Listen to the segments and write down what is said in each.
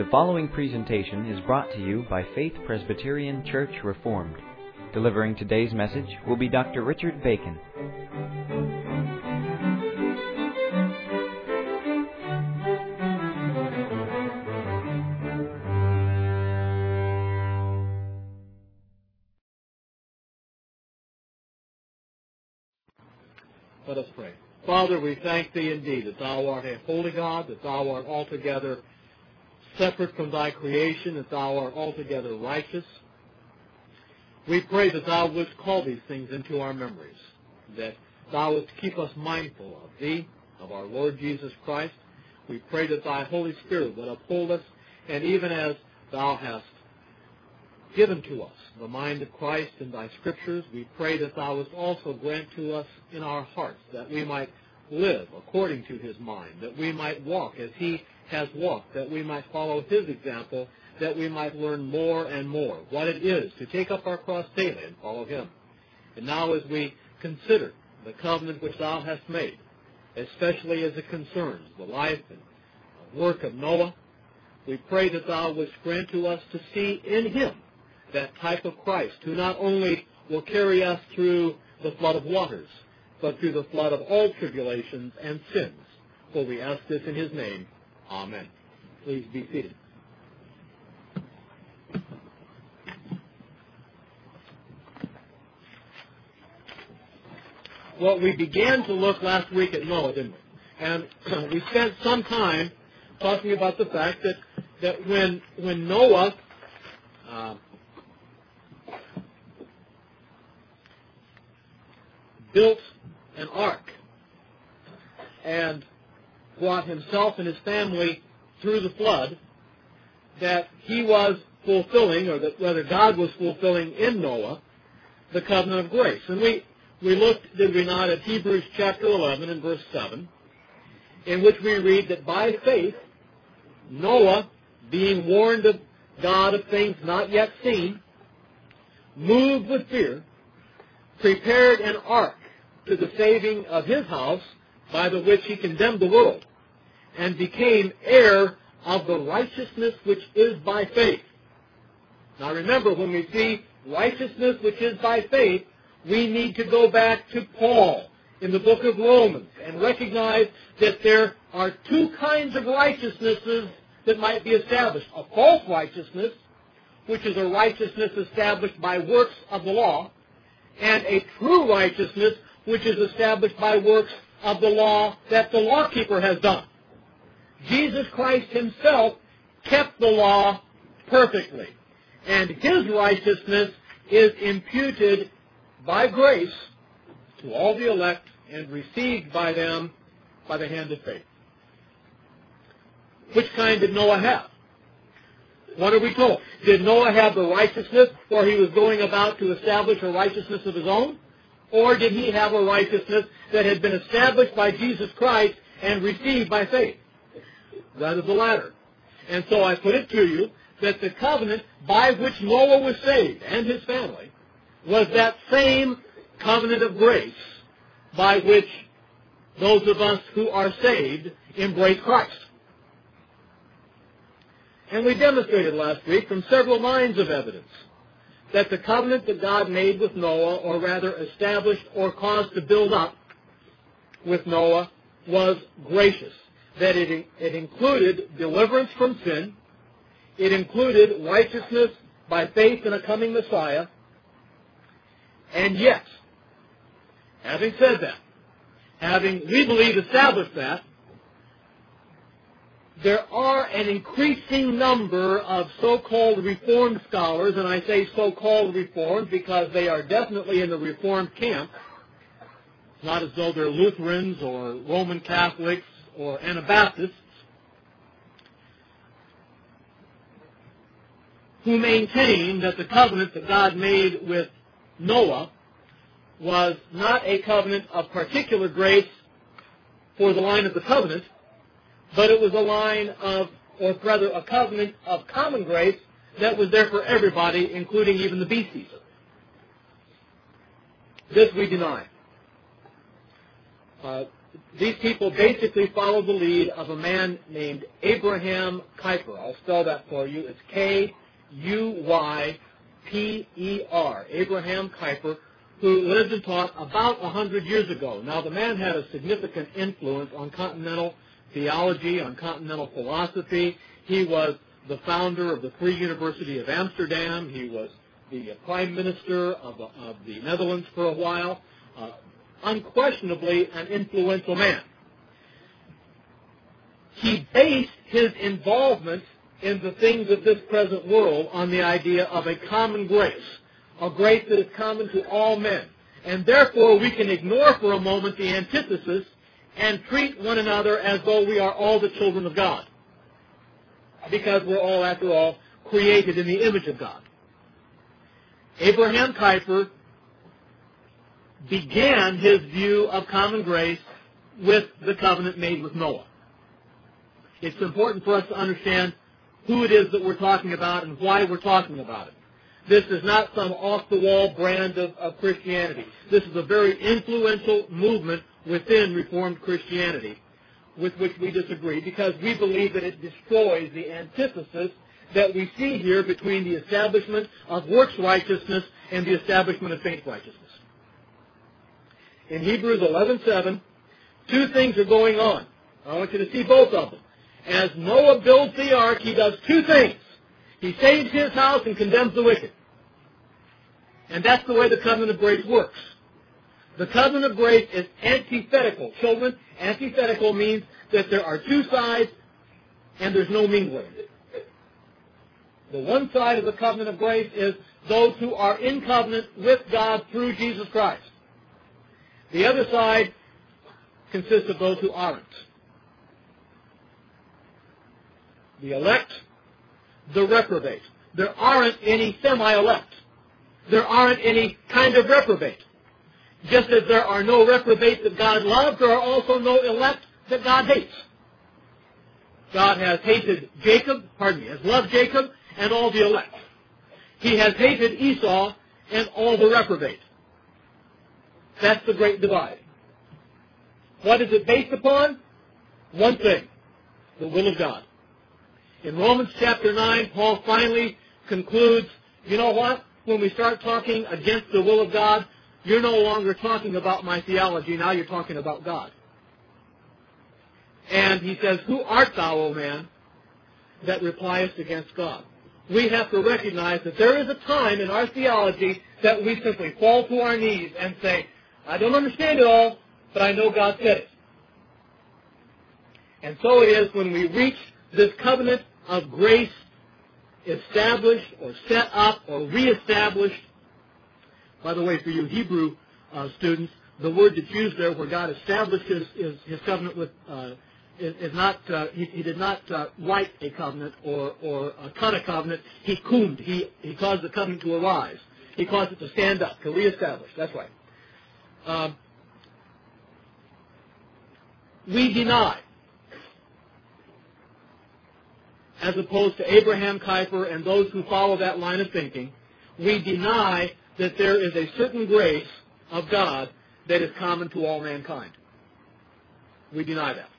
The following presentation is brought to you by Faith Presbyterian Church Reformed. Delivering today's message will be Dr. Richard Bacon. Let us pray. Father, we thank Thee indeed that Thou art a holy God, that Thou art altogether separate from Thy creation, that Thou art altogether righteous. We pray that Thou wouldst call these things into our memories, that Thou wouldst keep us mindful of Thee, of our Lord Jesus Christ. We pray that Thy Holy Spirit would uphold us, and even as Thou hast given to us the mind of Christ in Thy Scriptures, we pray that Thou wouldst also grant to us in our hearts that we might live according to His mind, that we might walk as He has walked, that we might follow His example, that we might learn more and more what it is to take up our cross daily and follow Him. And now as we consider the covenant which Thou hast made, especially as it concerns the life and work of Noah, we pray that Thou wouldst grant to us to see in Him that type of Christ, who not only will carry us through the flood of waters, but through the flood of all tribulations and sins. For we ask this in His name. Amen. Please be seated. Well, we began to look last week at Noah, didn't we? And we spent some time talking about the fact that when Noah built an ark and brought himself and his family through the flood, that he was fulfilling, or that rather God was fulfilling in Noah, the covenant of grace. And we looked, did we not, at Hebrews chapter 11 and verse 7, in which we read that by faith, Noah, being warned of God of things not yet seen, moved with fear, prepared an ark to the saving of his house, by the which he condemned the world, and became heir of the righteousness which is by faith. Now remember, when we see righteousness which is by faith, we need to go back to Paul in the book of Romans and recognize that there are two kinds of righteousnesses that might be established. A false righteousness, which is a righteousness established by works of the law, and a true righteousness, which is established by works of the law that the lawkeeper has done. Jesus Christ Himself kept the law perfectly, and His righteousness is imputed by grace to all the elect and received by them by the hand of faith. Which kind did Noah have? What are we told? Did Noah have the righteousness where he was going about to establish a righteousness of his own? Or did he have a righteousness that had been established by Jesus Christ and received by faith? That is the latter. And so I put it to you that the covenant by which Noah was saved and his family was that same covenant of grace by which those of us who are saved embrace Christ. And we demonstrated last week from several lines of evidence that the covenant that God made with Noah, or rather established or caused to build up with Noah, was gracious. That it included deliverance from sin, it included righteousness by faith in a coming Messiah, and yet, having said that, having, we believe, established that, there are an increasing number of so-called Reformed scholars, and I say so-called Reformed because they are definitely in the Reformed camp. It's not as though they're Lutherans or Roman Catholics or Anabaptists, who maintain that the covenant that God made with Noah was not a covenant of particular grace for the line of the covenant, but it was a line of, or rather a covenant of common grace that was there for everybody, including even the beasties. This we deny. these people basically follow the lead of a man named Abraham Kuyper. I'll spell that for you. It's Kuyper, Abraham Kuyper, who lived and taught about 100 years ago. Now, the man had a significant influence on continental theology, on continental philosophy. He was the founder of the Free University of Amsterdam. He was the Prime Minister of the Netherlands for a while. Unquestionably an influential man. He based his involvement in the things of this present world on the idea of a common grace, a grace that is common to all men. And therefore we can ignore for a moment the antithesis and treat one another as though we are all the children of God. Because we're all, after all, created in the image of God. Abraham Kuyper began his view of common grace with the covenant made with Noah. It's important for us to understand who it is that we're talking about and why we're talking about it. This is not some off-the-wall brand of Christianity. This is a very influential movement within Reformed Christianity with which we disagree because we believe that it destroys the antithesis that we see here between the establishment of works righteousness and the establishment of faith righteousness. In Hebrews 11:7, two things are going on. I want you to see both of them. As Noah builds the ark, he does two things. He saves his house and condemns the wicked. And that's the way the covenant of grace works. The covenant of grace is antithetical. Children, antithetical means that there are two sides and there's no mingling. The one side of the covenant of grace is those who are in covenant with God through Jesus Christ. The other side consists of those who aren't. The elect, the reprobate. There aren't any semi-elect. There aren't any kind of reprobate. Just as there are no reprobates that God loves, there are also no elect that God hates. God has hated has loved Jacob and all the elect. He has hated Esau and all the reprobate. That's the great divide. What is it based upon? One thing, the will of God. In Romans chapter 9, Paul finally concludes, you know what? When we start talking against the will of God, you're no longer talking about my theology, now you're talking about God. And he says, who art thou, O man, that repliest against God? We have to recognize that there is a time in our theology that we simply fall to our knees and say, I don't understand it all, but I know God said it. And so it is when we reach this covenant of grace established or set up or reestablished. By the way, for you Hebrew students, the word that's used there where God established his covenant with is not he did not write a covenant or cut a covenant. He kumed. He caused the covenant to arise. He caused it to stand up, to reestablish. That's right. We deny, as opposed to Abraham Kuyper and those who follow that line of thinking, we deny that there is a certain grace of God that is common to all mankind. We deny that.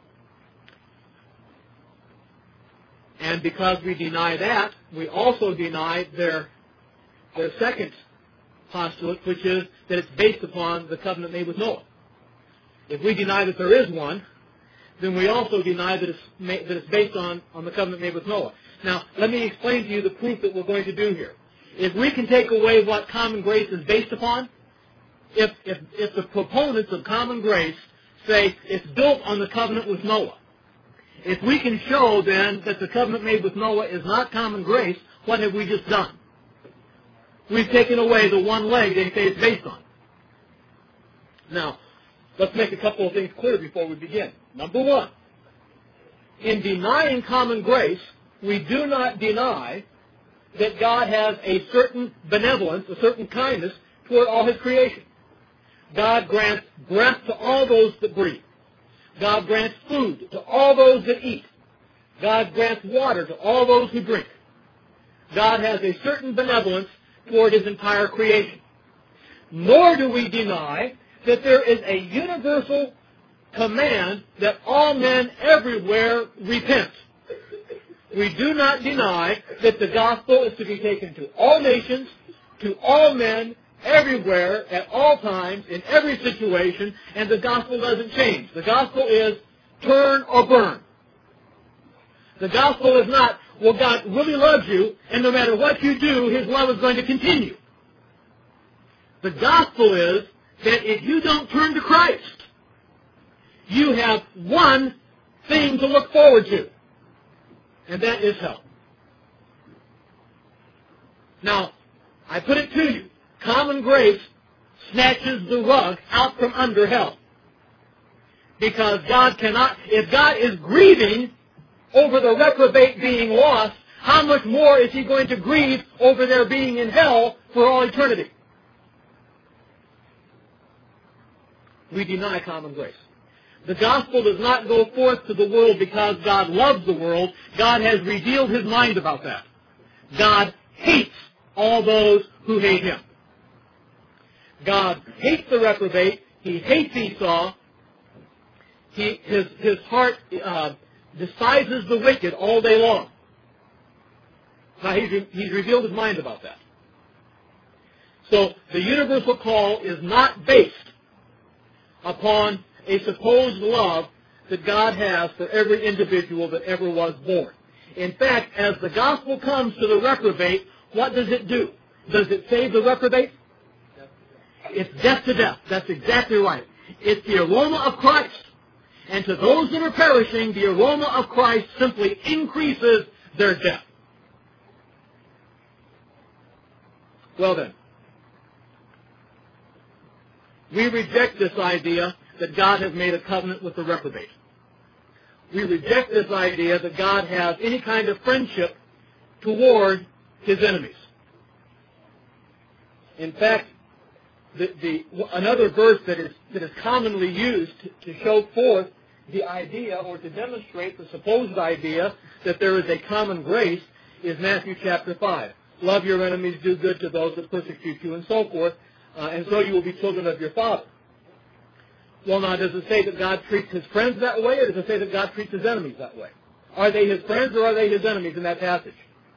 And because we deny that, we also deny their second postulate, which is that it's based upon the covenant made with Noah. If we deny that there is one, then we also deny that it's based on the covenant made with Noah. Now, let me explain to you the proof that we're going to do here. If we can take away what common grace is based upon, if the proponents of common grace say it's built on the covenant with Noah, if we can show then that the covenant made with Noah is not common grace, what have we just done? We've taken away the one leg they say it's based on. Now, let's make a couple of things clear before we begin. Number one, in denying common grace, we do not deny that God has a certain benevolence, a certain kindness toward all His creation. God grants breath to all those that breathe. God grants food to all those that eat. God grants water to all those who drink. God has a certain benevolence toward His entire creation. Nor do we deny that there is a universal command that all men everywhere repent. We do not deny that the gospel is to be taken to all nations, to all men, everywhere, at all times, in every situation, and the gospel doesn't change. The gospel is turn or burn. The gospel is not, well, God really loves you, and no matter what you do, His love is going to continue. The gospel is that if you don't turn to Christ, you have one thing to look forward to, and that is hell. Now, I put it to you, common grace snatches the rug out from under hell. Because God cannot, if God is grieving over the reprobate being lost, how much more is He going to grieve over their being in hell for all eternity? We deny common grace. The gospel does not go forth to the world because God loves the world. God has revealed His mind about that. God hates all those who hate Him. God hates the reprobate. He hates Esau. His heart despises the wicked all day long. Now, He's revealed His mind about that. So, the universal call is not based upon a supposed love that God has for every individual that ever was born. In fact, as the gospel comes to the reprobate, what does it do? Does it save the reprobate? It's death to death. That's exactly right. It's the aroma of Christ. And to those that are perishing, the aroma of Christ simply increases their death. Well then, we reject this idea that God has made a covenant with the reprobate. We reject this idea that God has any kind of friendship toward His enemies. In fact, another verse that is commonly used to show forth the idea or to demonstrate the supposed idea that there is a common grace is Matthew chapter 5. Love your enemies, do good to those that persecute you, and so forth, and so you will be children of your Father. Well, now, does it say that God treats His friends that way, or does it say that God treats His enemies that way? Are they His friends or are they His enemies in that passage?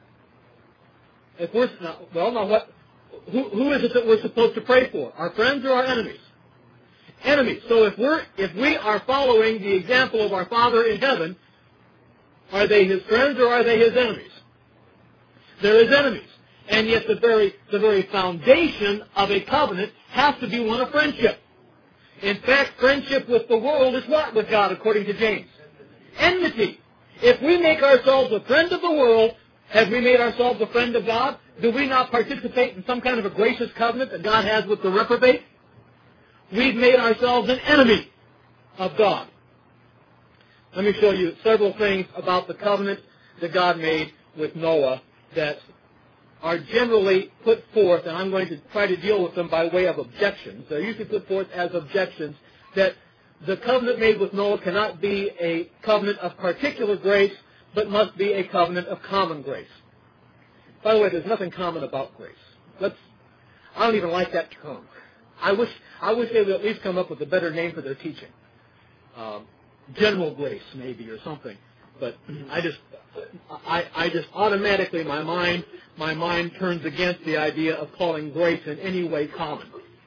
If we're who is it that we're supposed to pray for? Our friends or our enemies? Enemies. So if we are following the example of our Father in heaven, are they His friends or are they His enemies? They're His enemies. And yet the very foundation of a covenant has to be one of friendship. In fact, friendship with the world is what with God, according to James? Enmity. If we make ourselves a friend of the world, have we made ourselves a friend of God? Do we not participate in some kind of a gracious covenant that God has with the reprobate? We've made ourselves an enemy of God. Let me show you several things about the covenant that God made with Noah that are generally put forth, and I'm going to try to deal with them by way of objections. They're usually put forth as objections that the covenant made with Noah cannot be a covenant of particular grace, but must be a covenant of common grace. By the way, there's nothing common about grace. I don't even like that term. I wish they would at least come up with a better name for their teaching. General grace, maybe, or something. But I just automatically, my mind turns against the idea of calling grace in any way common.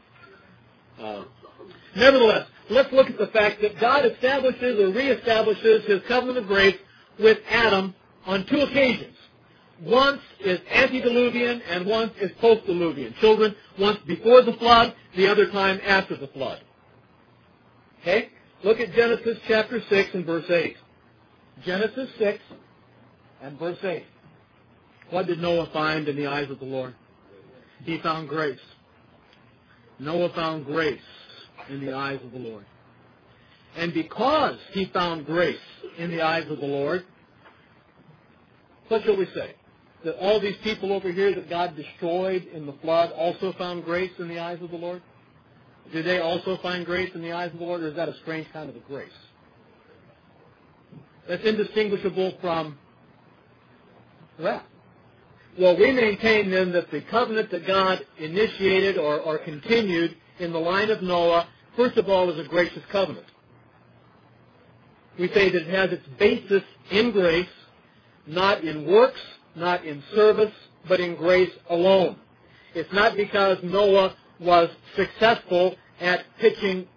Nevertheless, let's look at the fact that God establishes or reestablishes His covenant of grace with Adam on two occasions. Once is antediluvian and once is postdiluvian. Children, once before the flood, the other time after the flood. Okay? Look at Genesis chapter 6 and verse 8. Genesis 6 and verse 8. What did Noah find in the eyes of the Lord? He found grace. Noah found grace in the eyes of the Lord. And because he found grace in the eyes of the Lord, what shall we say? That all these people over here that God destroyed in the flood also found grace in the eyes of the Lord? Do they also find grace in the eyes of the Lord, or is that a strange kind of a grace? That's indistinguishable from wrath. Well, we maintain then that the covenant that God initiated or continued in the line of Noah, first of all, is a gracious covenant. We say that it has its basis in grace, not in works, not in service, but in grace alone. It's not because Noah was successful at pitching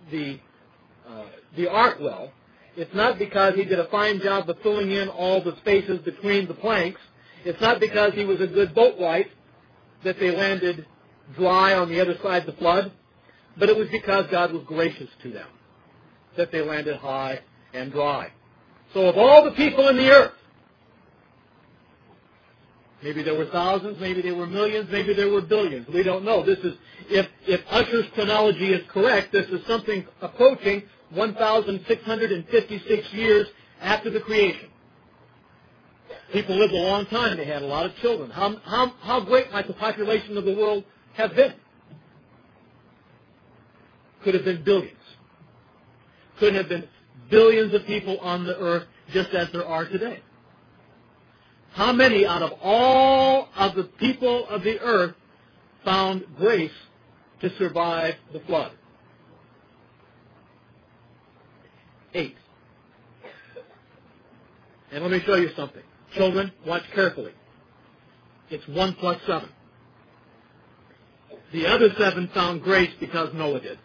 the ark well. It's not because he did a fine job of filling in all the spaces between the planks. It's not because he was a good boatwright that they landed dry on the other side of the flood, but it was because God was gracious to them that they landed high and dry. So of all the people in the earth, maybe there were thousands, maybe there were millions, maybe there were billions. We don't know. This is, if Ussher's chronology is correct, this is something approaching 1,656 years after the creation. People lived a long time. They had a lot of children. How great might the population of the world have been? Could have been billions. Could have been billions of people on the earth just as there are today. How many out of all of the people of the earth found grace to survive the flood? 8. And let me show you something. Children, watch carefully. It's 1 plus 7. The other 7 found grace because Noah did.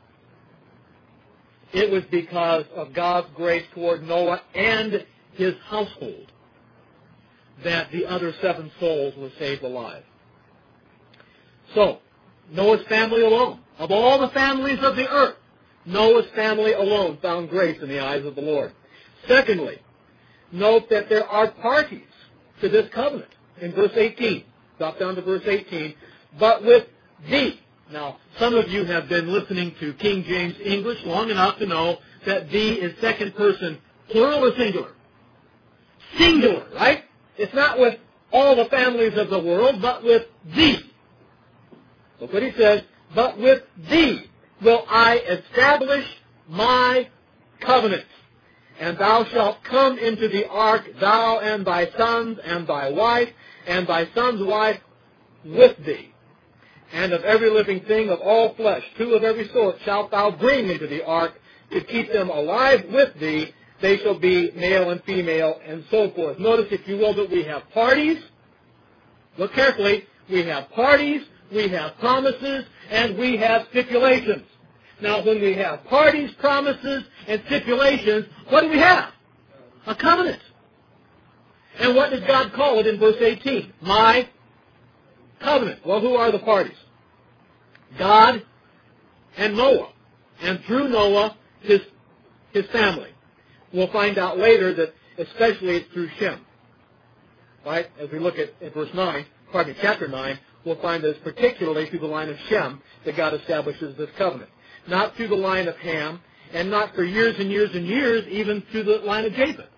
It was because of God's grace toward Noah and his household that the other 7 souls were saved alive. So, Noah's family alone, of all the families of the earth, Noah's family alone found grace in the eyes of the Lord. Secondly, note that there are parties to this covenant. In verse 18, drop down to verse 18, but with thee. Now, some of you have been listening to King James English long enough to know that thee is second person, plural or singular? Singular, right? It's not with all the families of the world, but with thee. Look what he says, but with thee will I establish my covenant. And thou shalt come into the ark, thou and thy sons and thy wife, and thy son's wife with thee. And of every living thing of all flesh, 2 of every sort, shalt thou bring into the ark to keep them alive with thee. They shall be male and female, and so forth. Notice, if you will, that we have parties. Look carefully. We have parties, we have promises, and we have stipulations. Now, when we have parties, promises, and stipulations, what do we have? A covenant. And what does God call it in verse 18? My covenant. Well, who are the parties? God and Noah. And through Noah, his family. We'll find out later that especially it's through Shem. Right? As we look at verse 9, chapter 9, we'll find that it's particularly through the line of Shem that God establishes this covenant. Not through the line of Ham, and not for years and years and years, even through the line of Japheth.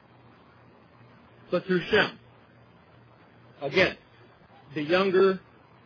But through Shem. Again, the younger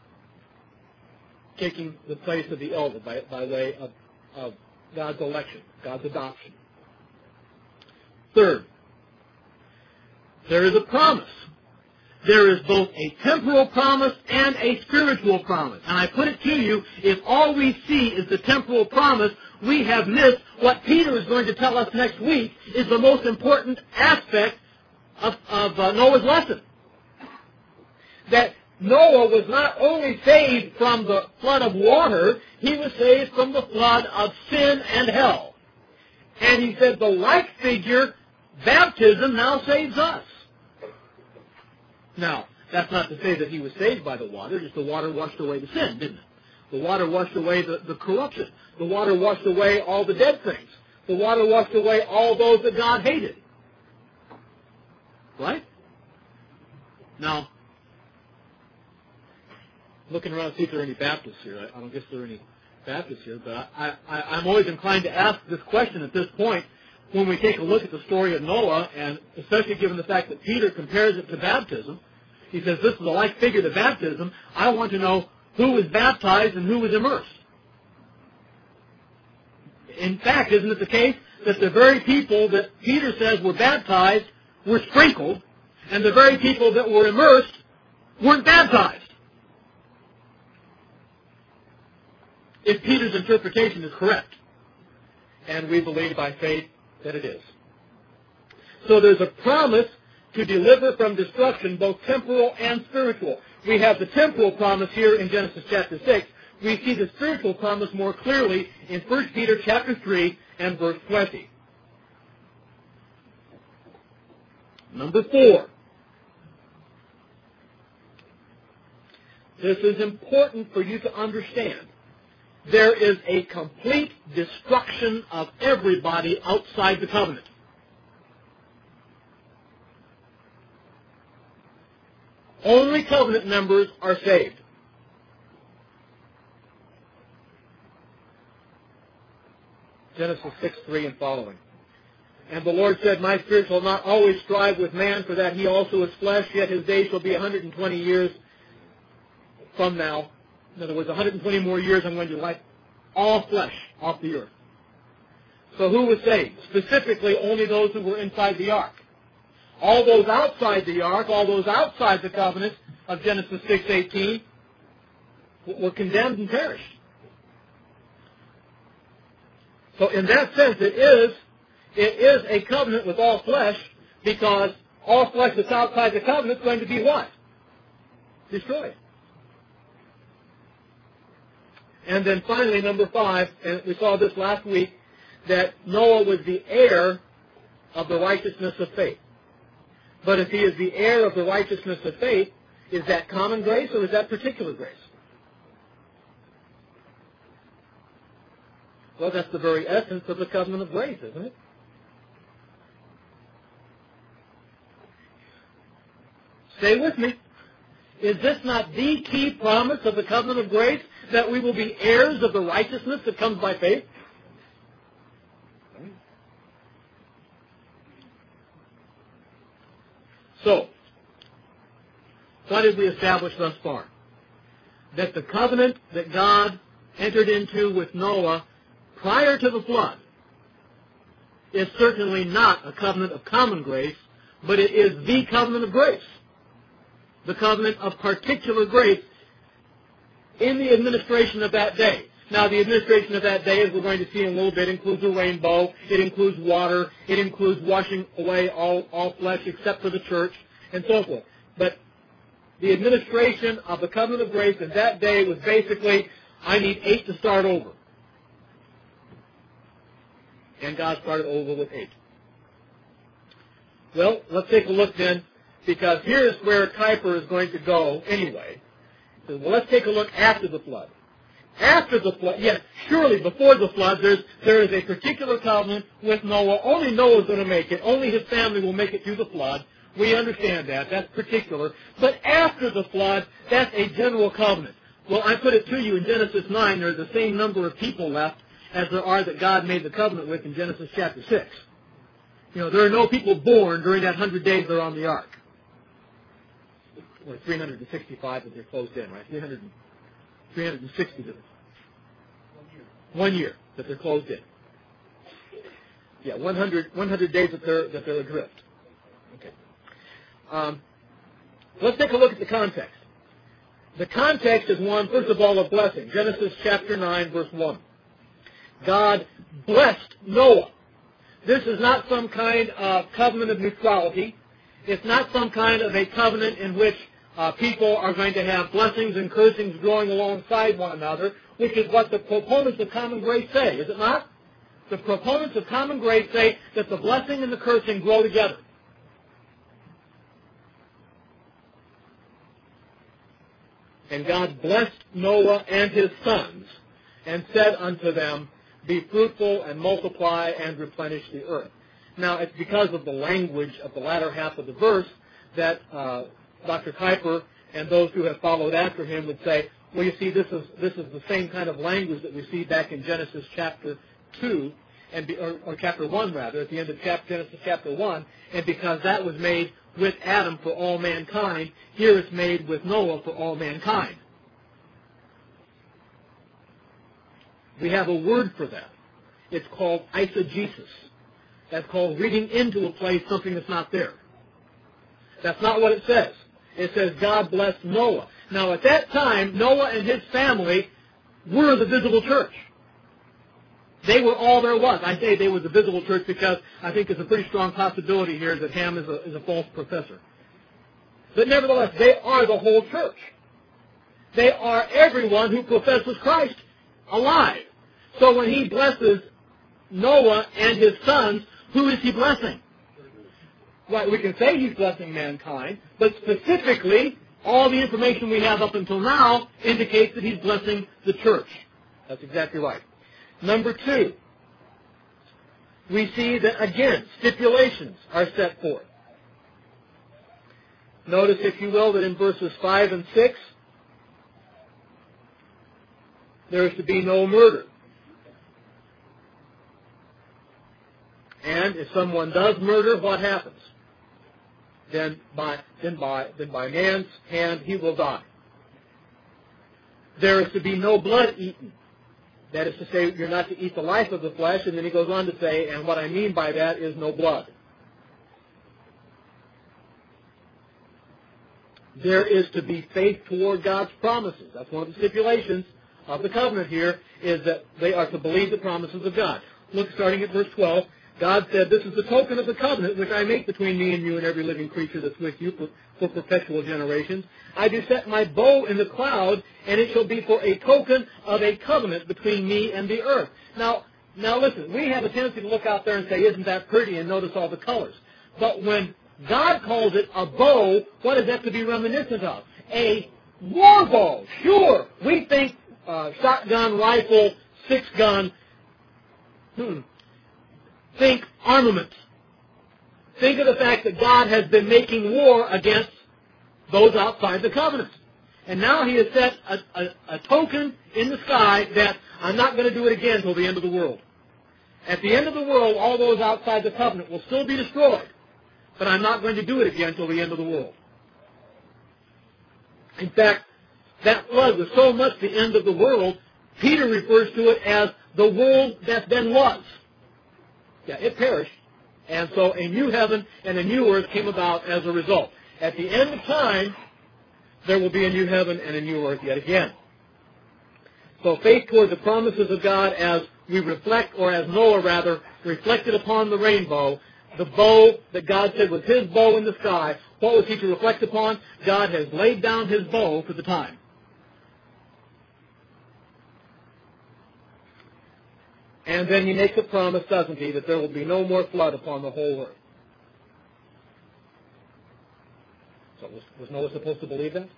taking the place of the elder by way of God's election, God's adoption. Third, there is a promise. There is both a temporal promise and a spiritual promise. And I put it to you, if all we see is the temporal promise, we have missed what Peter is going to tell us next week is the most important aspect of Noah's lesson. That Noah was not only saved from the flood of water, he was saved from the flood of sin and hell. And he said the like figure, baptism, now saves us. Now, that's not to say that he was saved by the water, just the water washed away the sin, didn't it? The water washed away the corruption. The water washed away all the dead things. The water washed away all those that God hated. Right? Now, looking around to see if there are any Baptists here. I don't guess there are any Baptists here, but I'm always inclined to ask this question at this point when we take a look at the story of Noah, and especially given the fact that Peter compares it to baptism. He says this is a like figure to baptism. I want to know who was baptized and who was immersed. In fact, isn't it the case that the very people that Peter says were baptized were sprinkled, and the very people that were immersed weren't baptized? If Peter's interpretation is correct, and we believe by faith that it is. So there's a promise to deliver from destruction, both temporal and spiritual. We have the temporal promise here in Genesis chapter 6. We see the spiritual promise more clearly in 1 Peter chapter 3 and verse 20. Number 4. This is important for you to understand. There is a complete destruction of everybody outside the covenant. Only covenant members are saved. Genesis 6:3 and following. And the Lord said, My spirit shall not always strive with man, for that he also is flesh, yet his days shall be 120 years from now. In other words, 120 more years I'm going to wipe all flesh off the earth. So who was saved? Specifically, only those who were inside the ark. All those outside the ark, all those outside the covenant of Genesis 6:18 were condemned and perished. So in that sense, it is a covenant with all flesh, because all flesh that's outside the covenant is going to be what? Destroyed. And then finally, number 5, and we saw this last week, that Noah was the heir of the righteousness of faith. But if he is the heir of the righteousness of faith, is that common grace or is that particular grace? Well, that's the very essence of the covenant of grace, isn't it? Stay with me. Is this not the key promise of the covenant of grace, that we will be heirs of the righteousness that comes by faith? So, what did we establish thus far? That the covenant that God entered into with Noah prior to the flood is certainly not a covenant of common grace, but it is the covenant of grace. The covenant of particular grace in the administration of that day. Now, the administration of that day, as we're going to see in a little bit, includes a rainbow, it includes water, it includes washing away all flesh except for the church, and so forth. But the administration of the covenant of grace in that day was basically, I need 8 to start over. And God started over with 8. Well, let's take a look then, because here's where Kuyper is going to go anyway. So, well, let's take a look after the flood. After the flood, yes, surely before the flood, there is a particular covenant with Noah. Only Noah is going to make it. Only his family will make it through the flood. We understand that. That's particular. But after the flood, that's a general covenant. Well, I put it to you in Genesis 9, there's the same number of people left as there are that God made the covenant with in Genesis chapter 6. You know, there are no people born during that 100 days they're on the ark. Or 365 that they're closed in, right? 360 that 1 year that they're closed in. Yeah, 100 days that they're adrift. Okay. Let's take a look at the context. The context is one, first of all, of blessing. Genesis chapter 9, verse 1. God blessed Noah. This is not some kind of covenant of neutrality. It's not some kind of a covenant in which people are going to have blessings and cursings growing alongside one another, which is what the proponents of common grace say, is it not? The proponents of common grace say that the blessing and the cursing grow together. And God blessed Noah and his sons and said unto them, Be fruitful and multiply and replenish the earth. Now, it's because of the language of the latter half of the verse that Dr. Kuyper and those who have followed after him would say, well, you see, this is the same kind of language that we see back in Genesis chapter 2, or chapter 1, rather, at the end of Genesis chapter 1, and because that was made with Adam for all mankind, here it's made with Noah for all mankind. We have a word for that. It's called eisegesis. That's called reading into a place something that's not there. That's not what it says. It says God blessed Noah. Now, at that time, Noah and his family were the visible church. They were all there was. I say they were the visible church because I think there's a pretty strong possibility here that Ham is a false professor. But nevertheless, they are the whole church. They are everyone who professes Christ alive. So when he blesses Noah and his sons, who is he blessing? Well, we can say he's blessing mankind, but specifically, all the information we have up until now indicates that he's blessing the church. That's exactly right. Number 2, we see that, again, stipulations are set forth. Notice, if you will, that in verses 5 and 6, there is to be no murder. And if someone does murder, what happens? Then by man's hand he will die. There is to be no blood eaten. That is to say, you're not to eat the life of the flesh, and then he goes on to say, and what I mean by that is no blood. There is to be faith toward God's promises. That's one of the stipulations of the covenant here, is that they are to believe the promises of God. Look, starting at verse 12, God said, "This is the token of the covenant which I make between me and you and every living creature that's with you for perpetual generations. I do set my bow in the cloud, and it shall be for a token of a covenant between me and the earth." Now listen, we have a tendency to look out there and say, "Isn't that pretty?" and notice all the colors. But when God calls it a bow, what is that to be reminiscent of? A war bow. Sure, we think shotgun, rifle, 6-gun. Think armament. Think of the fact that God has been making war against those outside the covenant. And now he has set a token in the sky that I'm not going to do it again until the end of the world. At the end of the world, all those outside the covenant will still be destroyed. But I'm not going to do it again until the end of the world. In fact, that flood was so much the end of the world, Peter refers to it as the world that then was. Yeah, it perished. And so a new heaven and a new earth came about as a result. At the end of time, there will be a new heaven and a new earth yet again. So faith toward the promises of God as we reflect, or as Noah rather, reflected upon the rainbow, the bow that God said was his bow in the sky. What was he to reflect upon? God has laid down his bow for the time. And then he makes a promise, doesn't he, that there will be no more flood upon the whole earth. So was Noah supposed to believe that?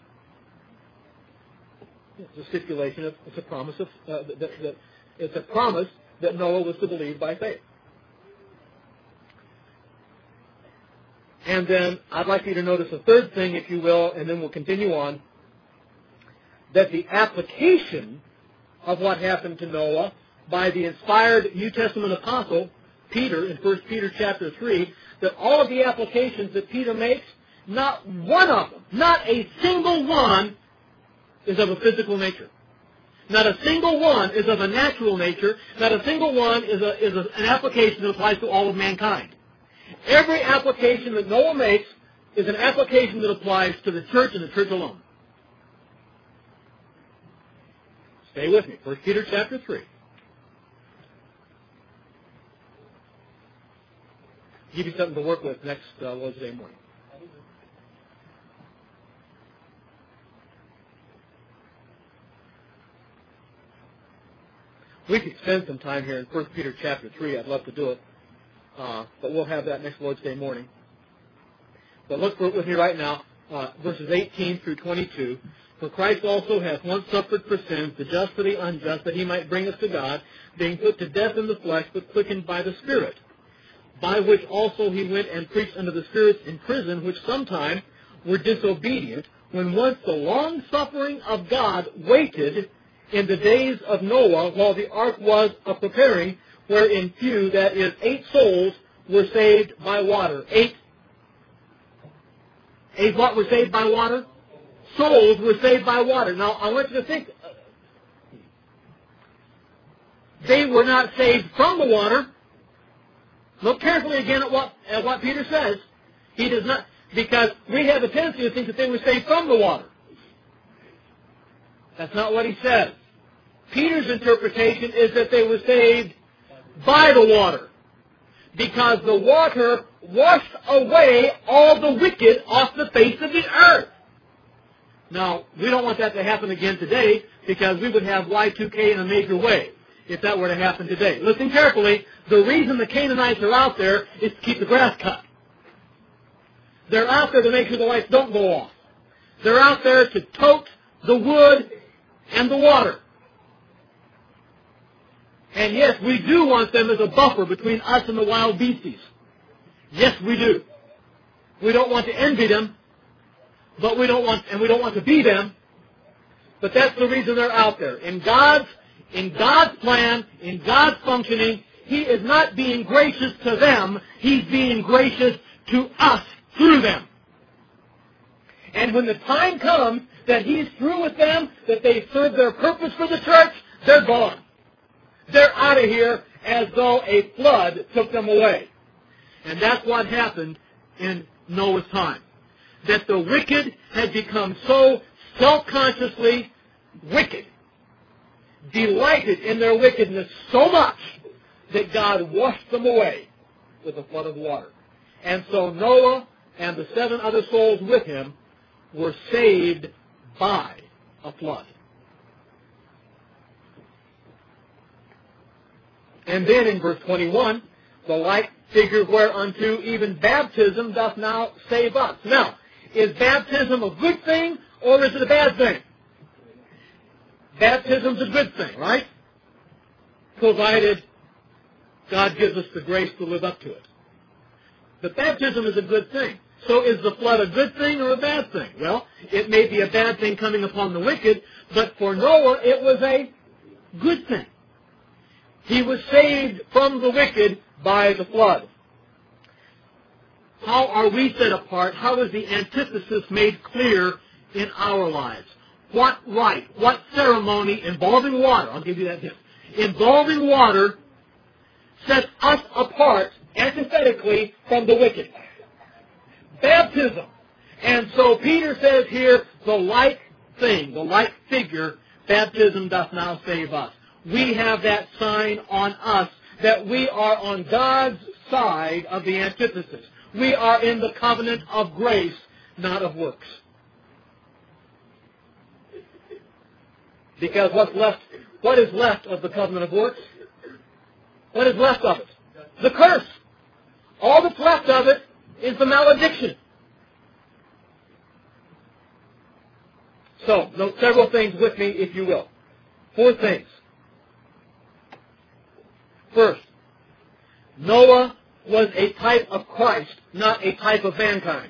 It's a stipulation. It's a promise of it's a promise that Noah was to believe by faith. And then I'd like you to notice a third thing, if you will, and then we'll continue on. That the application of what happened to Noah by the inspired New Testament apostle, Peter, in 1 Peter chapter 3, that all of the applications that Peter makes, not one of them, not a single one, is of a physical nature. Not a single one is of a natural nature. Not a single one is an application that applies to all of mankind. Every application that Noah makes is an application that applies to the church and the church alone. Stay with me. 1 Peter chapter 3. Give you something to work with next Lord's Day morning. We could spend some time here in 1 Peter chapter 3. I'd love to do it. But we'll have that next Lord's Day morning. But look with me right now, verses 18 through 22. For Christ also hath once suffered for sins, the just for the unjust, that he might bring us to God, being put to death in the flesh, but quickened by the Spirit. By which also he went and preached unto the spirits in prison, which sometime were disobedient, when once the long suffering of God waited in the days of Noah, while the ark was a preparing, wherein few, that is, 8 souls, were saved by water. 8 what were saved by water? Souls were saved by water. Now, I want you to think, they were not saved from the water. Look carefully again at what Peter says. He does not, because we have a tendency to think that they were saved from the water. That's not what he says. Peter's interpretation is that they were saved by the water, because the water washed away all the wicked off the face of the earth. Now, we don't want that to happen again today, because we would have Y2K in a major way if that were to happen today. Listen carefully. The reason the Canaanites are out there is to keep the grass cut. They're out there to make sure the lights don't go off. They're out there to tote the wood and the water. And yes, we do want them as a buffer between us and the wild beasties. Yes, we do. We don't want to envy them, but we don't want to be them. But that's the reason they're out there. In God's plan, in God's functioning, He is not being gracious to them. He's being gracious to us through them. And when the time comes that He's through with them, that they serve their purpose for the church, they're gone. They're out of here as though a flood took them away. And that's what happened in Noah's time. That the wicked had become so self-consciously wicked, delighted in their wickedness so much, that God washed them away with a flood of water. And so Noah and the 7 other souls with him were saved by a flood. And then in verse 21, the like figure whereunto even baptism doth now save us. Now, is baptism a good thing or is it a bad thing? Baptism's a good thing, right? Provided God gives us the grace to live up to it. But baptism is a good thing. So is the flood a good thing or a bad thing? Well, it may be a bad thing coming upon the wicked, but for Noah it was a good thing. He was saved from the wicked by the flood. How are we set apart? How is the antithesis made clear in our lives? What rite, what ceremony involving water, I'll give you that hint, involving water sets us apart antithetically from the wicked? Baptism. And so Peter says here, the like thing, the like figure, baptism doth now save us. We have that sign on us that we are on God's side of the antithesis. We are in the covenant of grace, not of works. Because what is left of the covenant of works? What is left of it? The curse. All that's left of it is the malediction. So, note several things with me, if you will. 4 things. First, Noah was a type of Christ, not a type of mankind.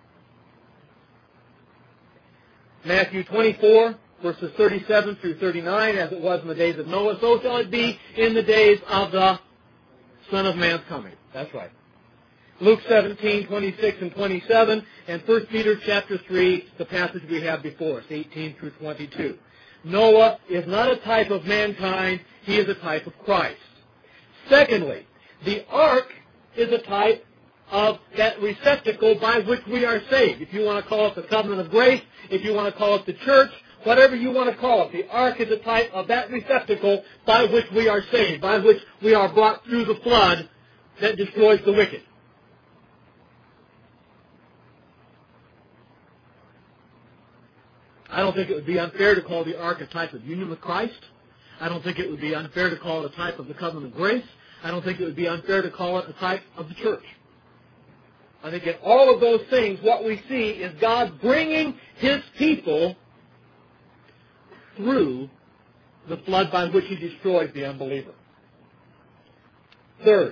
Matthew 24, verses 37 through 39, as it was in the days of Noah, so shall it be in the days of the Son of Man's coming. That's right. Luke 17, 26 and 27, and 1 Peter chapter 3, the passage we have before us, 18 through 22. Noah is not a type of mankind, he is a type of Christ. Secondly, the ark is a type of that receptacle by which we are saved. If you want to call it the covenant of grace, if you want to call it the church, whatever you want to call it, the ark is a type of that receptacle by which we are saved, by which we are brought through the flood that destroys the wicked. I don't think it would be unfair to call the ark a type of union with Christ. I don't think it would be unfair to call it a type of the covenant of grace. I don't think it would be unfair to call it a type of the church. I think in all of those things, what we see is God bringing His people through the flood by which He destroyed the unbeliever. Third,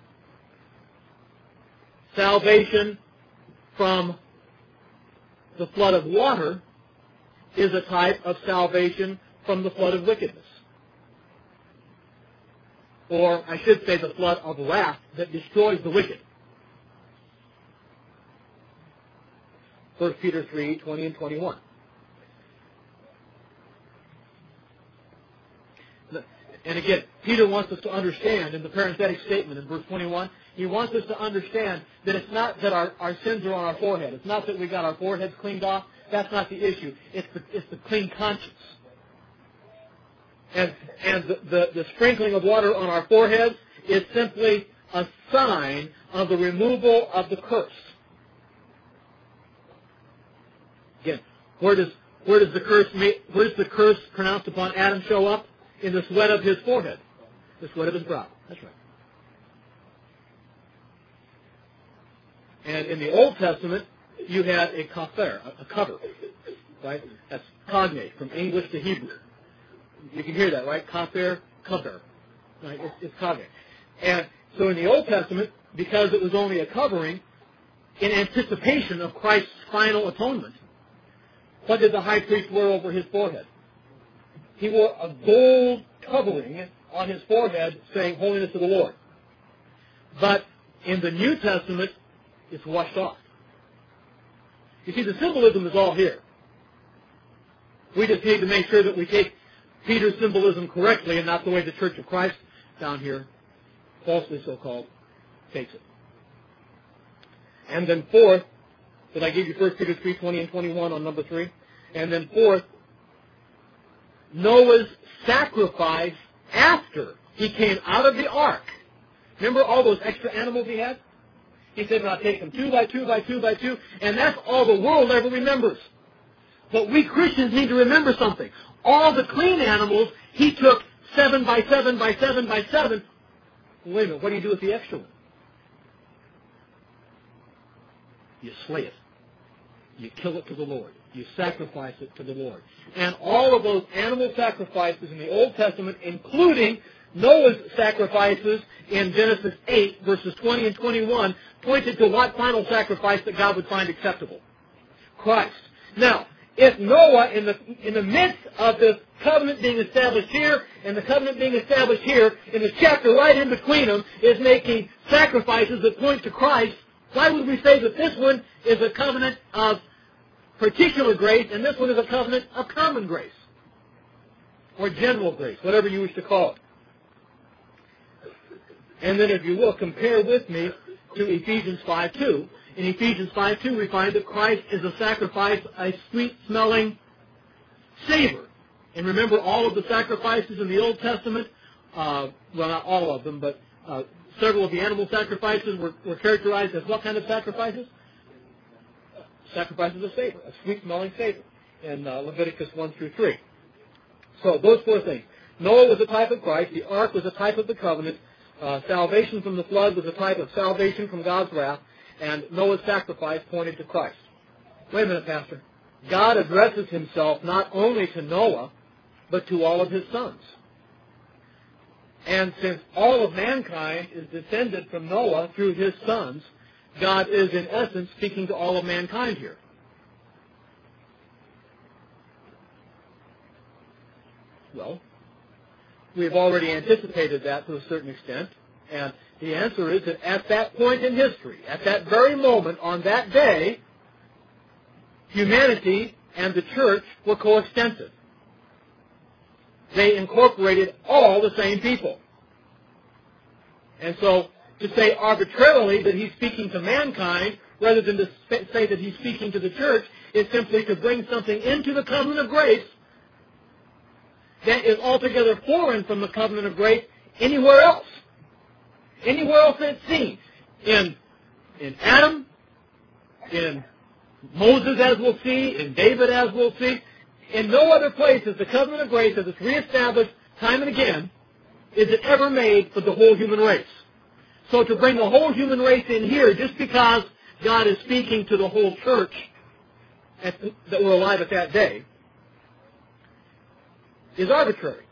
salvation from the flood of water is a type of salvation from the flood of wickedness. Or, I should say, the flood of wrath that destroys the wicked. 1 Peter 3, 20 and 21. And again, Peter wants us to understand in the parenthetic statement in verse 21, he wants us to understand that it's not that our sins are on our forehead. It's not that we got our foreheads cleaned off. That's not the issue. It's the clean conscience. And the sprinkling of water on our foreheads is simply a sign of the removal of the curse. Again, where does the curse pronounced upon Adam show up? In the sweat of his forehead, the sweat of his brow. That's right. And in the Old Testament, you had a kafer, a cover, right? That's cognate, from English to Hebrew. You can hear that, right? Kafer, cover. Right? It's cognate. And so in the Old Testament, because it was only a covering, in anticipation of Christ's final atonement, what did the high priest wear over his forehead? He wore a gold covering on his forehead saying, Holiness to the Lord. But in the New Testament, it's washed off. You see, the symbolism is all here. We just need to make sure that we take Peter's symbolism correctly and not the way the Church of Christ down here, falsely so-called, takes it. And then fourth, did I give you 1 Peter 3:20 and 21 on number 3? And then fourth, Noah's sacrifice after he came out of the ark. Remember all those extra animals he had? He said, I'll take them 2 by 2 by 2 by 2, and that's all the world ever remembers. But we Christians need to remember something. All the clean animals, he took 7 by 7 by 7 by 7. Wait a minute, what do you do with the extra one? You slay it. You kill it to the Lord. You sacrifice it to the Lord. And all of those animal sacrifices in the Old Testament, including Noah's sacrifices in Genesis 8, verses 20 and 21, pointed to what final sacrifice that God would find acceptable? Christ. Now, if Noah, in the midst of this covenant being established here and the covenant being established here, in the chapter right in between them, is making sacrifices that point to Christ, why would we say that this one is a covenant of particular grace and this one is a covenant of common grace? Or general grace, whatever you wish to call it. And then, if you will, compare with me to Ephesians 5:2. In Ephesians 5:2, we find that Christ is a sacrifice, a sweet-smelling savor. And remember, all of the sacrifices in the Old Testament, well, not all of them, but several of the animal sacrifices were characterized as what kind of sacrifices? Sacrifices of savor, a sweet-smelling savor, in Leviticus 1 through 3. So, those 4 things. Noah was a type of Christ. The ark was a type of the covenant. Salvation from the flood was a type of salvation from God's wrath. And Noah's sacrifice pointed to Christ. Wait a minute, Pastor. God addresses himself not only to Noah, but to all of his sons. And since all of mankind is descended from Noah through his sons, God is in essence speaking to all of mankind here. Well, we've already anticipated that to a certain extent. And the answer is that at that point in history, at that very moment, on that day, humanity and the church were coextensive. They incorporated all the same people. And so, to say arbitrarily that he's speaking to mankind, rather than to say that he's speaking to the church, is simply to bring something into the covenant of grace that is altogether foreign from the covenant of grace anywhere else. Anywhere else it's seen. In Adam, in Moses, as we'll see, in David, as we'll see. In no other place is the covenant of grace, as it's reestablished time and again, is it ever made for the whole human race. So to bring the whole human race in here, just because God is speaking to the whole church that were alive at that day, is arbitrary.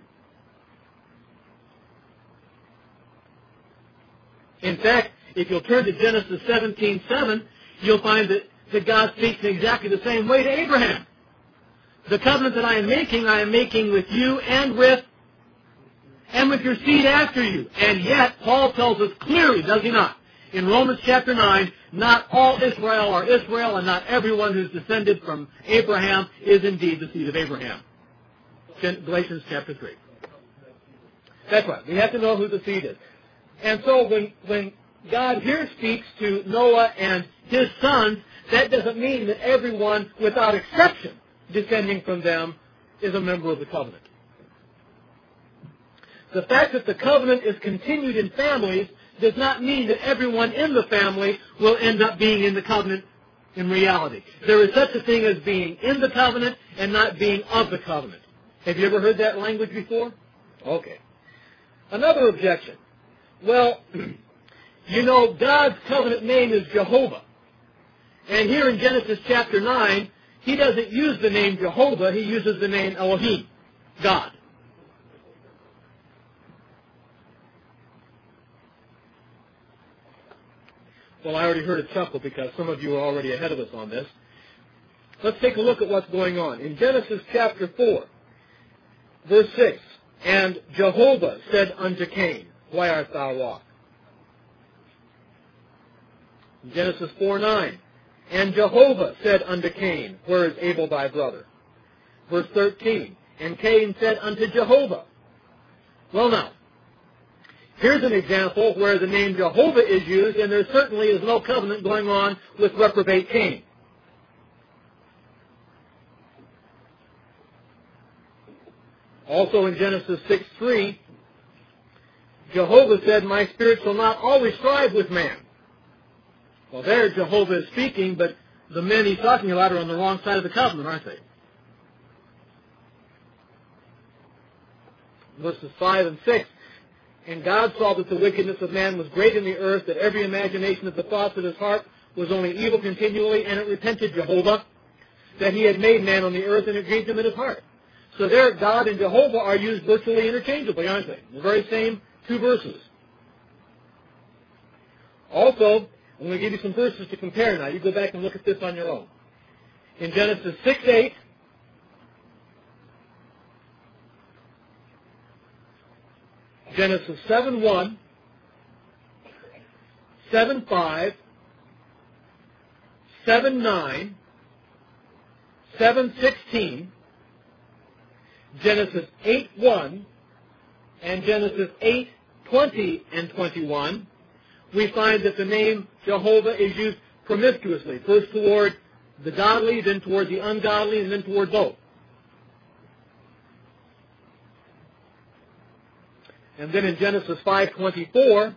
In fact, if you'll turn to Genesis 17:7, you'll find that God speaks in exactly the same way to Abraham. The covenant that I am making with you and with your seed after you. And yet, Paul tells us clearly, does he not, in Romans chapter 9, not all Israel are Israel, and not everyone who's descended from Abraham is indeed the seed of Abraham. Galatians chapter 3. That's right. We have to know who the seed is. And so when God here speaks to Noah and his sons, that doesn't mean that everyone, without exception, descending from them, is a member of the covenant. The fact that the covenant is continued in families does not mean that everyone in the family will end up being in the covenant in reality. There is such a thing as being in the covenant and not being of the covenant. Have you ever heard that language before? Okay. Another objection. Well, you know, God's covenant name is Jehovah. And here in Genesis chapter 9, he doesn't use the name Jehovah, he uses the name Elohim, God. Well, I already heard a chuckle because some of you are already ahead of us on this. Let's take a look at what's going on. In Genesis chapter 4, verse 6, and Jehovah said unto Cain, why art thou wroth? In Genesis 4:9, and Jehovah said unto Cain, where is Abel thy brother? Verse 13, and Cain said unto Jehovah. Well now, here's an example where the name Jehovah is used, and there certainly is no covenant going on with reprobate Cain. Also in Genesis 6:3, Jehovah said, my spirit shall not always strive with man. Well, there Jehovah is speaking, but the men he's talking about are on the wrong side of the covenant, aren't they? Verses 5 and 6, and God saw that the wickedness of man was great in the earth, that every imagination of the thoughts of his heart was only evil continually, and it repented Jehovah that he had made man on the earth, and it grieved him in his heart. So there, God and Jehovah are used virtually interchangeably, aren't they? The very same two verses. Also, I'm going to give you some verses to compare now. You go back and look at this on your own. In Genesis 6:8, Genesis 7:1, 7:5, 7:9, 7:16, Genesis 8:1, and Genesis 8:20 and 21, we find that the name Jehovah is used promiscuously, first toward the godly, then toward the ungodly, and then toward both. And then in Genesis 5:24,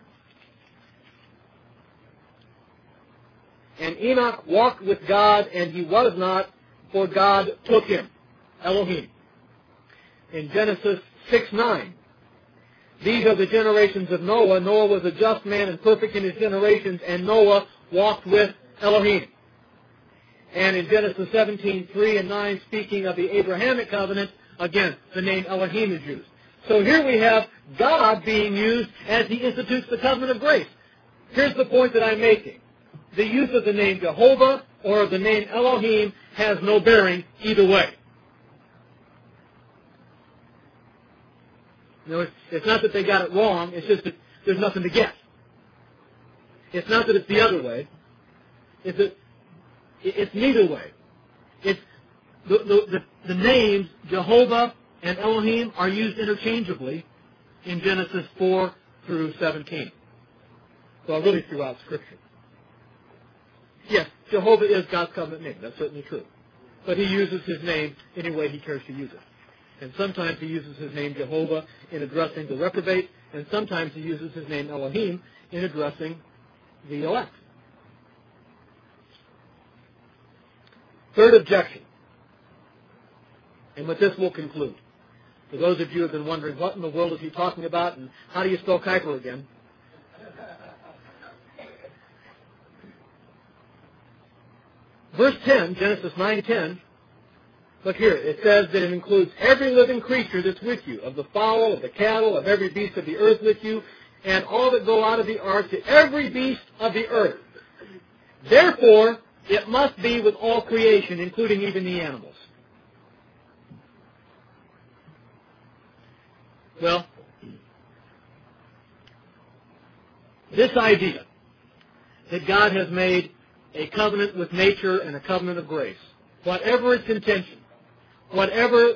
and Enoch walked with God, and he was not, for God took him, Elohim. In Genesis 6:9, these are the generations of Noah. Noah was a just man and perfect in his generations, and Noah walked with Elohim. And in Genesis 17:3 and 9, speaking of the Abrahamic covenant, again, the name Elohim is used. So here we have God being used as he institutes the covenant of grace. Here's the point that I'm making. The use of the name Jehovah or of the name Elohim has no bearing either way. You know, it's not that they got it wrong, it's just that there's nothing to get. It's not that it's the other way. It's neither way. It's the names Jehovah and Elohim are used interchangeably in Genesis 4 through 17. Well, really throughout Scripture. Yes, Jehovah is God's covenant name. That's certainly true. But he uses his name any way he cares to use it. And sometimes he uses his name Jehovah in addressing the reprobate, and sometimes he uses his name Elohim in addressing the elect. Third objection, and with this we'll conclude. For those of you who have been wondering, what in the world is he talking about, and how do you spell Kuiper again? Verse 10, Genesis 9:10, look here, it says that it includes every living creature that's with you, of the fowl, of the cattle, of every beast of the earth with you, and all that go out of the ark, to every beast of the earth. Therefore, it must be with all creation, including even the animals. Well, this idea that God has made a covenant with nature and a covenant of grace, whatever its intention, whatever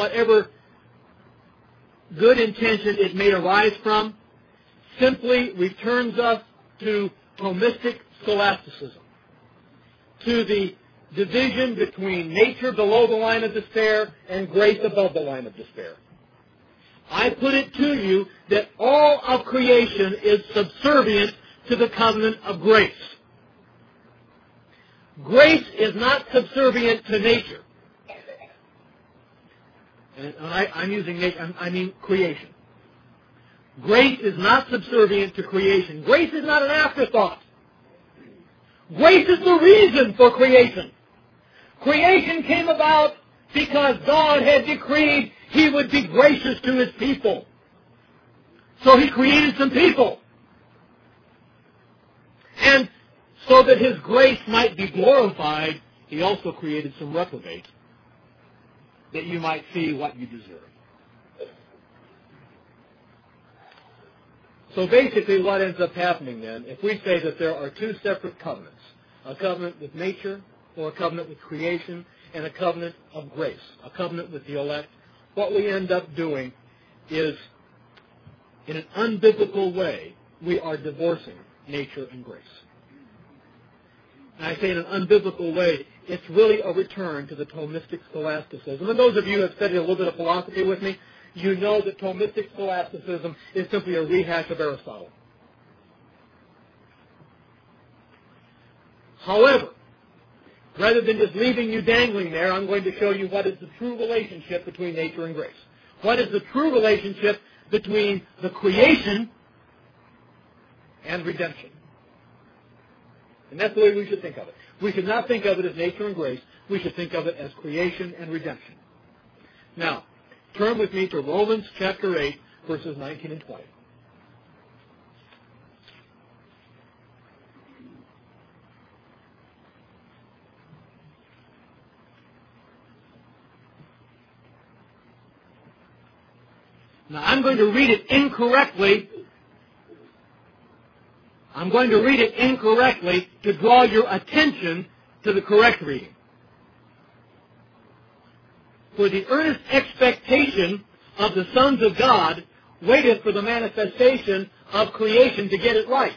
good intention it may arise from, simply returns us to Thomistic scholasticism, to the division between nature below the line of despair and grace above the line of despair. I put it to you that all of creation is subservient to the covenant of grace. Grace is not subservient to nature. And I'm using nature, I mean creation. Grace is not subservient to creation. Grace is not an afterthought. Grace is the reason for creation. Creation came about because God had decreed He would be gracious to His people. So He created some people. And so that His grace might be glorified, He also created some reprobates, that you might see what you deserve. So basically what ends up happening then, if we say that there are two separate covenants, a covenant with nature or a covenant with creation, and a covenant of grace, a covenant with the elect, what we end up doing is, in an unbiblical way, we are divorcing nature and grace. And I say in an unbiblical way, it's really a return to the Thomistic scholasticism. And those of you who have studied a little bit of philosophy with me, you know that Thomistic scholasticism is simply a rehash of Aristotle. However, rather than just leaving you dangling there, I'm going to show you what is the true relationship between nature and grace. What is the true relationship between the creation and redemption? And that's the way we should think of it. We should not think of it as nature and grace. We should think of it as creation and redemption. Now, turn with me to Romans chapter 8, verses 19 and 20. Now, I'm going to read it incorrectly. I'm going to read it incorrectly to draw your attention to the correct reading. For the earnest expectation of the sons of God waiteth for the manifestation of creation to get it right.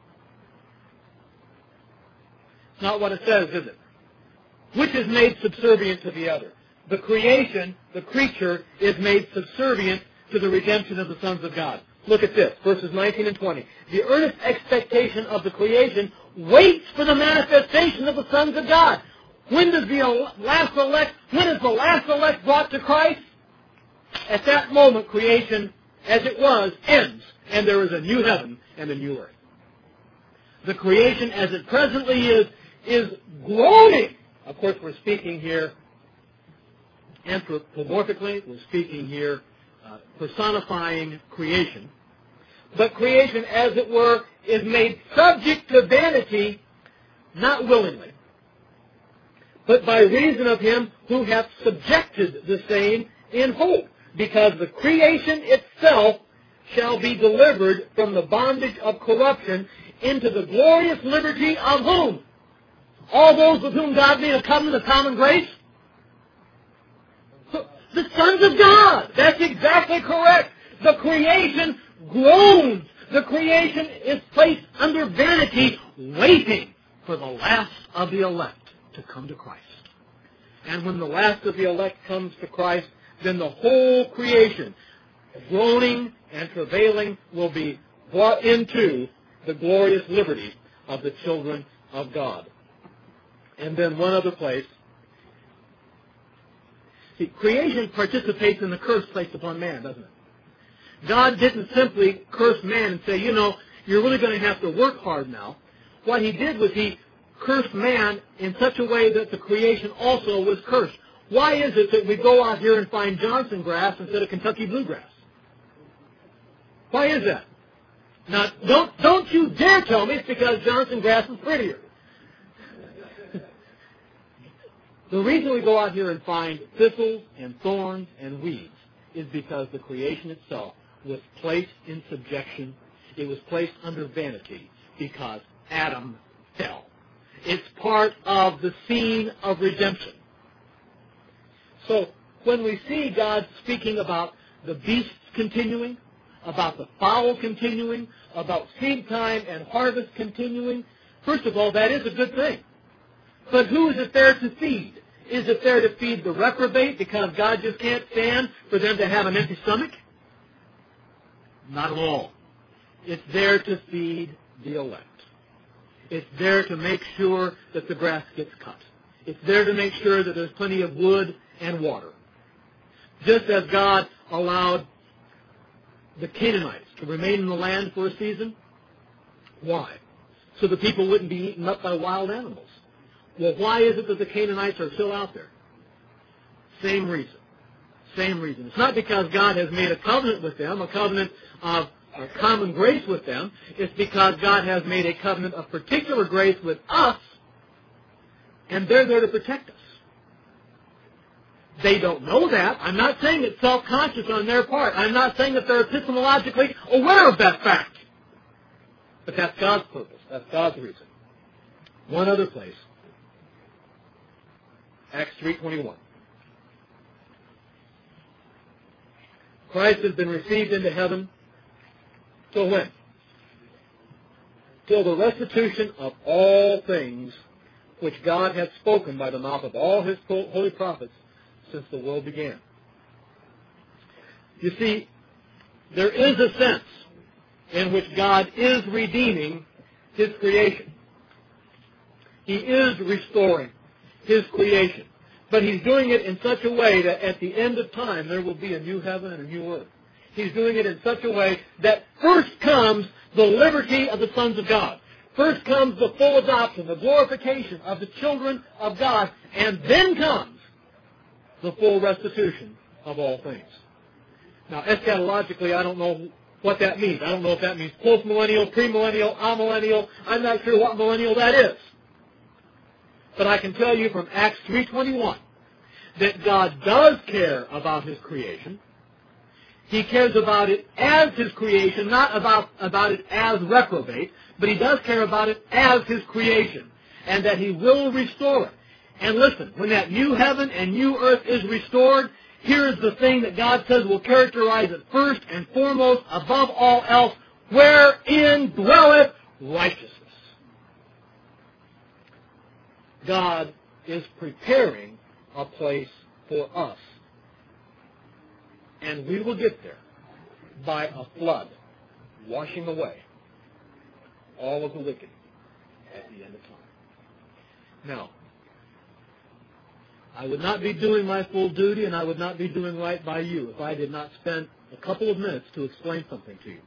It's not what it says, is it? Which is made subservient to the other? The creation, the creature, is made subservient to the redemption of the sons of God. Look at this, verses 19 and 20. The earnest expectation of the creation waits for the manifestation of the sons of God. When is the last elect brought to Christ? At that moment, creation, as it was, ends, and there is a new heaven and a new earth. The creation, as it presently is groaning. Of course, we're speaking here anthropomorphically. We're speaking here personifying creation. But creation, as it were, is made subject to vanity, not willingly, but by reason of Him who hath subjected the same in hope, because the creation itself shall be delivered from the bondage of corruption into the glorious liberty of whom? All those with whom God made a covenant of common grace? The sons of God. That's exactly correct. The creation groans. The creation is placed under vanity, waiting for the last of the elect to come to Christ. And when the last of the elect comes to Christ, then the whole creation, groaning and travailing, will be brought into the glorious liberty of the children of God. And then one other place. See, creation participates in the curse placed upon man, doesn't it? God didn't simply curse man and say, you're really going to have to work hard now. What He did was He cursed man in such a way that the creation also was cursed. Why is it that we go out here and find Johnson grass instead of Kentucky bluegrass? Why is that? Now, don't you dare tell me it's because Johnson grass is prettier. The reason we go out here and find thistles and thorns and weeds is because the creation itself was placed in subjection. It was placed under vanity because Adam fell. It's part of the scene of redemption. So when we see God speaking about the beasts continuing, about the fowl continuing, about seed time and harvest continuing, first of all, that is a good thing. But who is it there to feed? Is it there to feed the reprobate because God just can't stand for them to have an empty stomach? Not at all. It's there to feed the elect. It's there to make sure that the grass gets cut. It's there to make sure that there's plenty of wood and water. Just as God allowed the Canaanites to remain in the land for a season. Why? So the people wouldn't be eaten up by wild animals. Well, why is it that the Canaanites are still out there? Same reason. Same reason. It's not because God has made a covenant with them, a covenant of common grace with them. It's because God has made a covenant of particular grace with us, and they're there to protect us. They don't know that. I'm not saying it's self-conscious on their part. I'm not saying that they're epistemologically aware of that fact. But that's God's purpose. That's God's reason. One other place. Acts 3:21. Christ has been received into heaven till when? Till the restitution of all things which God hath spoken by the mouth of all his holy prophets since the world began. You see, there is a sense in which God is redeeming his creation. He is restoring his creation. But he's doing it in such a way that at the end of time there will be a new heaven and a new earth. He's doing it in such a way that first comes the liberty of the sons of God. First comes the full adoption, the glorification of the children of God, and then comes the full restitution of all things. Now, eschatologically, I don't know what that means. I don't know if that means post-millennial, premillennial, amillennial. I'm not sure what millennial that is. But I can tell you from Acts 3:21 that God does care about his creation. He cares about it as his creation, not about it as reprobate, but he does care about it as his creation, and that he will restore it. And listen, when that new heaven and new earth is restored, here is the thing that God says will characterize it first and foremost, above all else, wherein dwelleth righteousness. God is preparing a place for us. And we will get there by a flood, washing away all of the wicked at the end of time. Now, I would not be doing my full duty, and I would not be doing right by you if I did not spend a couple of minutes to explain something to you.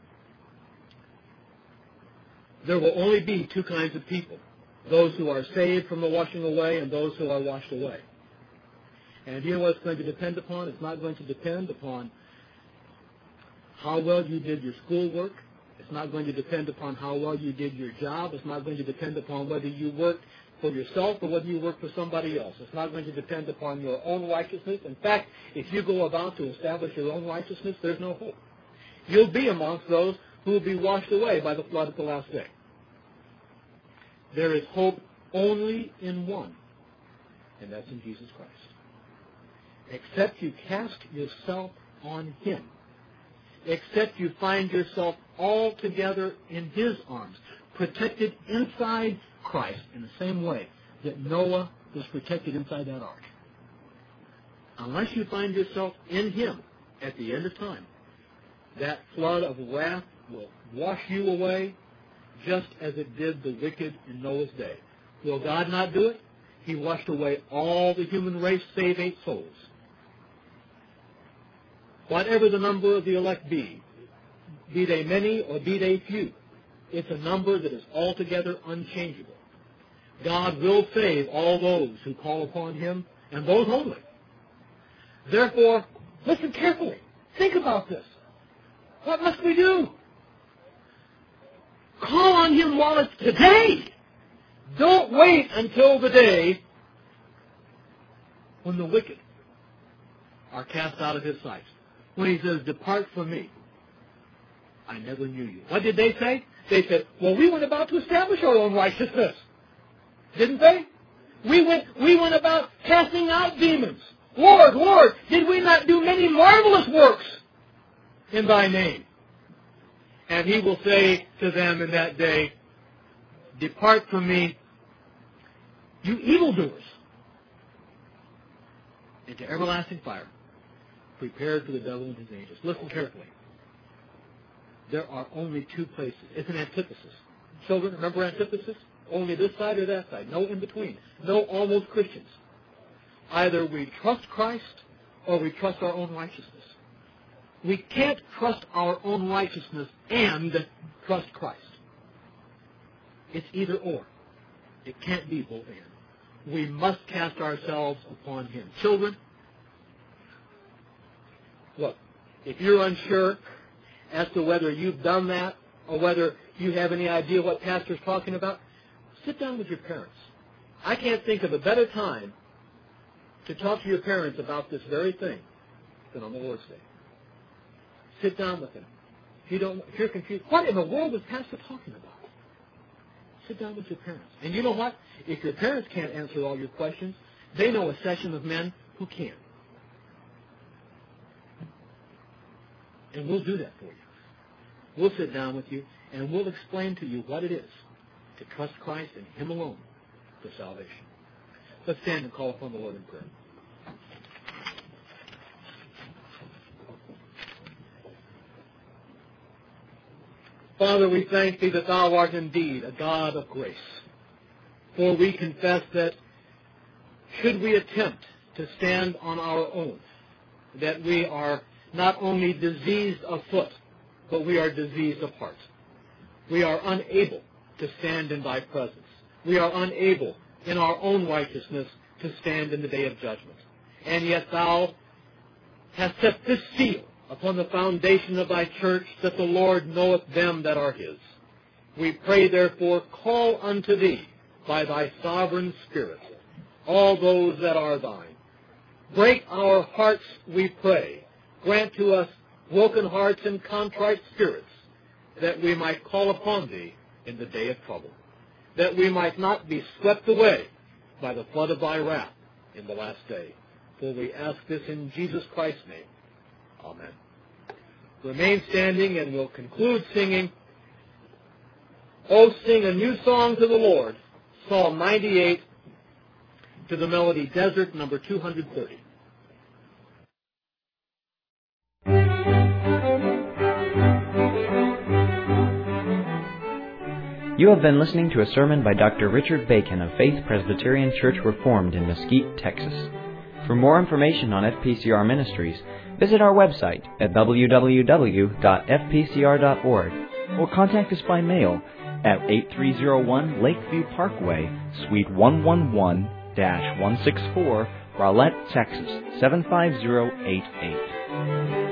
There will only be two kinds of people: those who are saved from the washing away and those who are washed away. And you know what it's going to depend upon? It's not going to depend upon how well you did your schoolwork. It's not going to depend upon how well you did your job. It's not going to depend upon whether you worked for yourself or whether you worked for somebody else. It's not going to depend upon your own righteousness. In fact, if you go about to establish your own righteousness, there's no hope. You'll be amongst those who will be washed away by the flood at the last day. There is hope only in one, and that's in Jesus Christ. Except you cast yourself on him. Except you find yourself altogether in his arms, protected inside Christ in the same way that Noah was protected inside that ark. Unless you find yourself in him at the end of time, that flood of wrath will wash you away just as it did the wicked in Noah's day. Will God not do it? He washed away all the human race save 8 souls. Whatever the number of the elect be they many or be they few, it's a number that is altogether unchangeable. God will save all those who call upon him, and those only. Therefore, listen carefully. Think about this. What must we do? Call on him while it's today. Don't wait until the day when the wicked are cast out of his sight. When he says, "Depart from me, I never knew you." What did they say? They said, "Well, we went about to establish our own righteousness." Didn't they? We went about casting out demons. "Lord, Lord, did we not do many marvelous works in thy name?" And he will say to them in that day, "Depart from me, you evildoers, into everlasting fire, prepared for the devil and his angels." Listen carefully. there are only two places. It's an antithesis. Children, remember antithesis? Only this side or that side. No in between. No almost Christians. Either we trust Christ or we trust our own righteousness. We can't trust our own righteousness and trust Christ. It's either or. It can't be both and. We must cast ourselves upon Him. Children, look, if you're unsure as to whether you've done that or whether you have any idea what Pastor's talking about, sit down with your parents. I can't think of a better time to talk to your parents about this very thing than on the Lord's Day. Sit down with them. If you're confused, what in the world is Pastor talking about? Sit down with your parents. And you know what? If your parents can't answer all your questions, they know a session of men who can. And we'll do that for you. We'll sit down with you and we'll explain to you what it is to trust Christ and Him alone for salvation. Let's stand and call upon the Lord in prayer. Father, we thank Thee that Thou art indeed a God of grace. For we confess that should we attempt to stand on our own, that we are not only diseased of foot, but we are diseased of heart. We are unable to stand in Thy presence. We are unable in our own righteousness to stand in the day of judgment. And yet Thou hast set this seal upon the foundation of Thy church, that the Lord knoweth them that are His. We pray, therefore, call unto Thee by Thy sovereign Spirit all those that are Thine. Break our hearts, we pray. Grant to us broken hearts and contrite spirits, that we might call upon Thee in the day of trouble, that we might not be swept away by the flood of Thy wrath in the last day. For we ask this in Jesus Christ's name. Amen. Remain standing and we'll conclude singing, "Oh, sing a new song to the Lord," Psalm 98, to the melody Desert, number 230. You have been listening to a sermon by Dr. Richard Bacon of Faith Presbyterian Church Reformed in Mesquite, Texas. For more information on FPCR Ministries, visit our website at www.fpcr.org or contact us by mail at 8301 Lakeview Parkway, Suite 111-164, Rowlett, Texas 75088.